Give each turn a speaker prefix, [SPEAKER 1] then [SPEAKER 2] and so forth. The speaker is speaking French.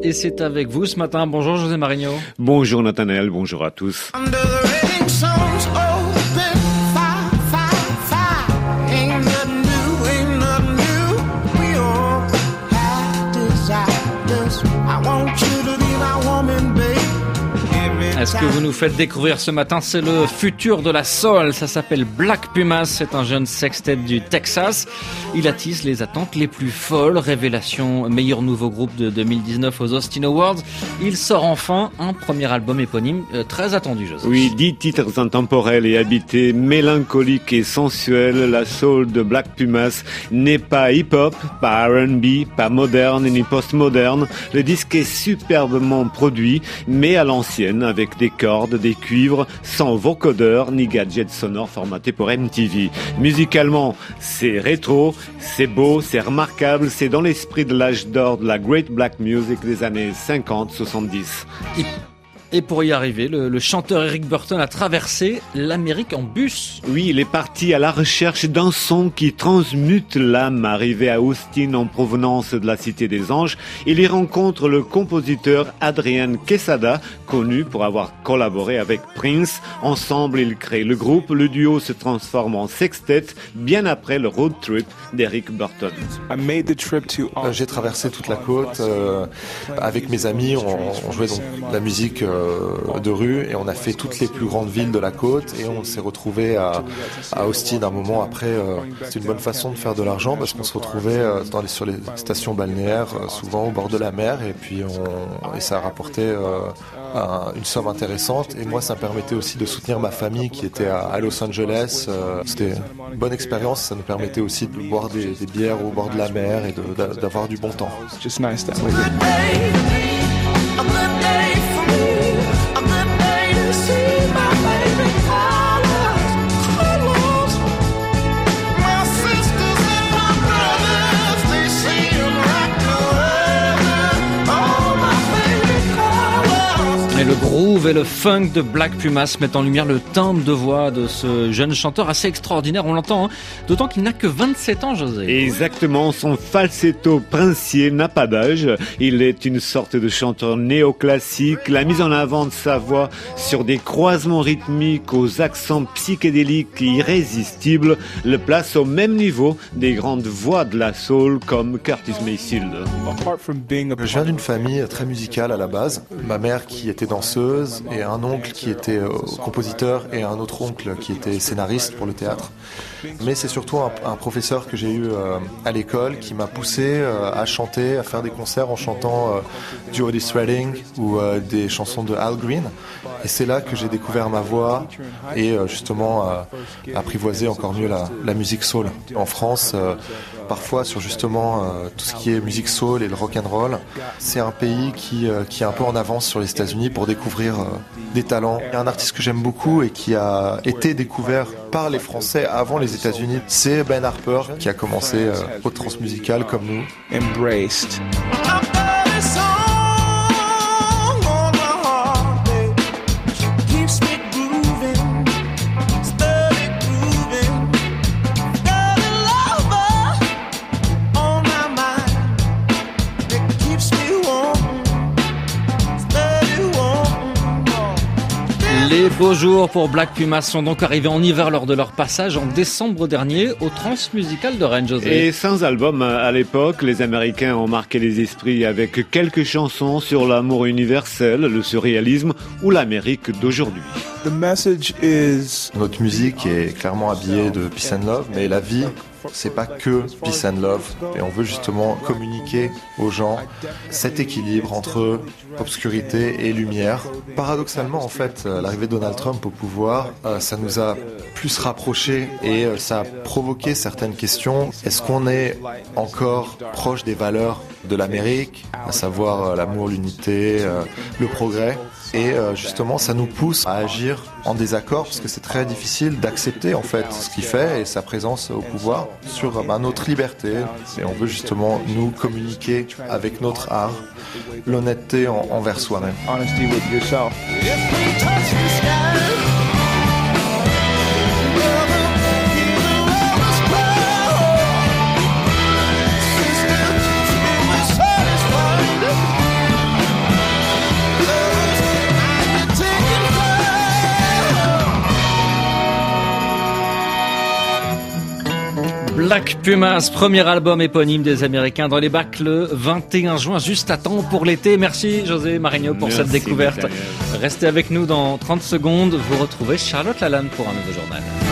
[SPEAKER 1] et c'est avec vous ce matin. Bonjour José Marigno.
[SPEAKER 2] Bonjour Nathanaël, bonjour à tous.
[SPEAKER 1] Ce que vous nous faites découvrir ce matin, c'est le futur de la soul. Ça s'appelle Black Pumas. C'est un jeune sextet du Texas. Il attise les attentes les plus folles. Révélation meilleur nouveau groupe de 2019 aux Austin Awards. Il sort enfin un premier album éponyme très attendu, Joseph.
[SPEAKER 2] Oui, 10 titres intemporels et habités, mélancoliques et sensuels. La soul de Black Pumas n'est pas hip-hop, pas R&B, pas moderne ni post-moderne. Le disque est superbement produit, mais à l'ancienne, avec des cordes, des cuivres, sans vocodeur ni gadgets sonores formatés pour MTV. Musicalement, c'est rétro, c'est beau, c'est remarquable, c'est dans l'esprit de l'âge d'or de la Great Black Music des années 50-70.
[SPEAKER 1] Et pour y arriver, le chanteur Eric Burton a traversé l'Amérique en bus.
[SPEAKER 2] Oui, il est parti à la recherche d'un son qui transmute l'âme. Arrivé à Austin en provenance de la Cité des Anges, il y rencontre le compositeur Adrian Quesada, connu pour avoir collaboré avec Prince. Ensemble, ils créent le groupe. Le duo se transforme en sextet bien après le road trip d'Eric Burton.
[SPEAKER 3] J'ai traversé toute la côte avec mes amis. On jouait donc de la musique de rue et on a fait toutes les plus grandes villes de la côte et on s'est retrouvé à Austin un moment après. C'est une bonne façon de faire de l'argent parce qu'on se retrouvait sur les stations balnéaires, souvent au bord de la mer, et puis et ça a rapporté une somme intéressante, et moi ça me permettait aussi de soutenir ma famille qui était à Los Angeles. C'était une bonne expérience, ça nous permettait aussi de boire des bières au bord de la mer et d'avoir du bon temps.
[SPEAKER 4] Just nice that way.
[SPEAKER 1] Et le groove et le funk de Black Pumas mettent en lumière le timbre de voix de ce jeune chanteur assez extraordinaire, on l'entend, d'autant qu'il n'a que 27 ans, José.
[SPEAKER 2] Exactement, son falsetto princier n'a pas d'âge. Il est une sorte de chanteur néoclassique. La mise en avant de sa voix sur des croisements rythmiques aux accents psychédéliques irrésistibles le place au même niveau des grandes voix de la soul comme Curtis Mayfield.
[SPEAKER 3] Je viens d'une famille très musicale à la base. Ma mère qui était danseuse et un oncle qui était compositeur et un autre oncle qui était scénariste pour le théâtre. Mais c'est surtout un professeur que j'ai eu à l'école qui m'a poussé à chanter, à faire des concerts en chantant du Otis Redding ou des chansons de Al Green. Et c'est là que j'ai découvert ma voix et justement apprivoisé encore mieux la musique soul. En France, parfois sur justement tout ce qui est musique soul et le rock and roll, c'est un pays qui est un peu en avance sur les États-Unis pour découvrir des talents. Il y a un artiste que j'aime beaucoup et qui a été découvert par les Français avant les États-Unis, c'est Ben Harper qui a commencé au transmusical comme nous.
[SPEAKER 4] Embraced.
[SPEAKER 1] Les beaux jours pour Black Pumas sont donc arrivés en hiver lors de leur passage en décembre dernier au Transmusical de Rennes, José.
[SPEAKER 2] Et sans album à l'époque, les Américains ont marqué les esprits avec quelques chansons sur l'amour universel, le surréalisme ou l'Amérique d'aujourd'hui.
[SPEAKER 3] Notre musique est clairement habillée de peace and love, mais la vie, c'est pas que peace and love, et on veut justement communiquer aux gens cet équilibre entre obscurité et lumière. Paradoxalement, en fait, l'arrivée de Donald Trump au pouvoir, ça nous a plus rapprochés et ça a provoqué certaines questions. Est-ce qu'on est encore proche des valeurs de l'Amérique, à savoir l'amour, l'unité, le progrès? Et justement, ça nous pousse à agir en désaccord parce que c'est très difficile d'accepter en fait ce qu'il fait et sa présence au pouvoir sur notre liberté. Et on veut justement nous communiquer avec notre art, l'honnêteté envers soi-même.
[SPEAKER 4] Honesty with yourself.
[SPEAKER 1] Black Pumas, premier album éponyme des Américains dans les bacs le 21 juin, juste à temps pour l'été. Merci José Marigno pour cette découverte.
[SPEAKER 2] Michael.
[SPEAKER 1] Restez avec nous dans 30 secondes. Vous retrouvez Charlotte Lalanne pour un nouveau journal.